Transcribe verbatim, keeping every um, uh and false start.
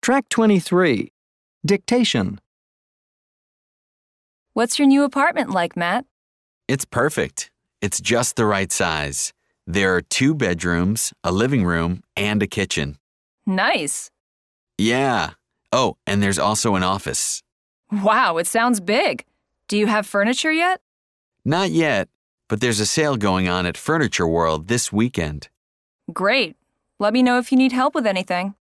Track twenty-three. Dictation. What's your new apartment like, Matt? It's perfect. It's just the right size. There are two bedrooms, a living room, and a kitchen. Nice. Yeah. Oh, and there's also an office. Wow, it sounds big. Do you have furniture yet? Not yet, but there's a sale going on at Furniture World this weekend. Great. Let me know if you need help with anything.